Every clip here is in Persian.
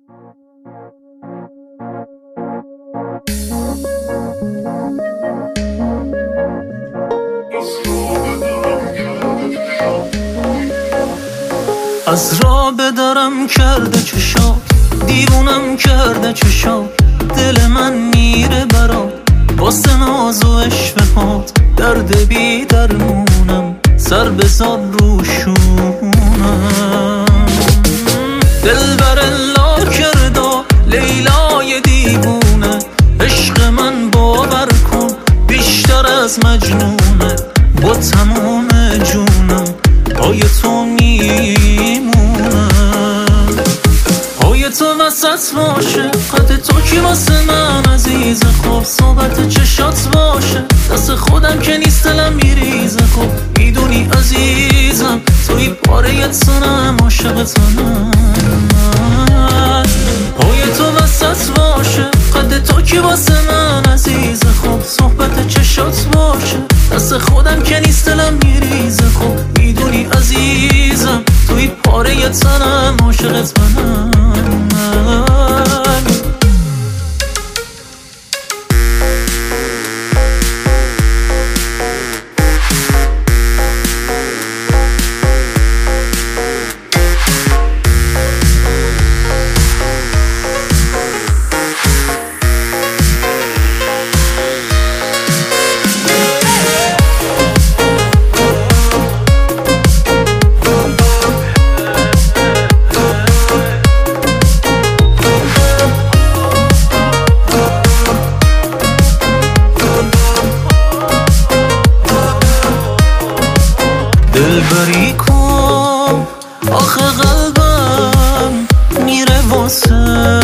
از راه بدارم کرده چشات، دیوونم کرده چشات، دل من میره برات واسه ناز و اشفهات، درد بی درمونم سر بزار روشونم. دل بر لا کرده لیلای دیوونه، عشق من باور کن بیشتر از مجنونه، با تمام جونم پای تو میمونم. پای تو وسط باشه قد تو کی واسه من عزیز، خوب صحبت چشات باشه دست خودم که نیست دلم میریزه، خب میدونی عزیزم توی پاره تنم عاشقتم. پای تو وسط باشه قد تو کی واسه من عزیز، خوب صحبت چشات باشه دست خودم که نیست دلم میریزه، خب میدونی عزیزم توی پاره تنم عاشقت منم. دلبری کن آخه قلبم میره واسه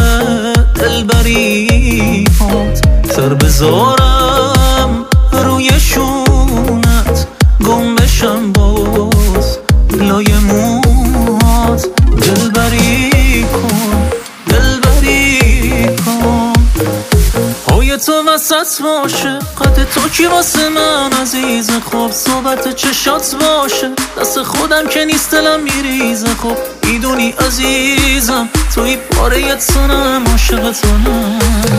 دلبری هات، سر بذارم روی شونت گم بشم باز لای موهات. دلبری کن دلبری کن پای تو وسط باشه قد تو کی واسه من عزیز، خوب صحبت چشات باشه دست خودم که نیست دلم میریزه، خب میدونی عزیزم توی پاره تنم عاشقتم.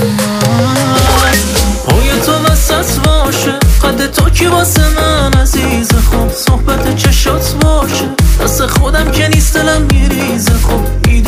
پای تو وسط باشه قد تو کی واسه من عزیز، خوب صحبت چشات باشه دست خودم که نیست دلم میریزه، خب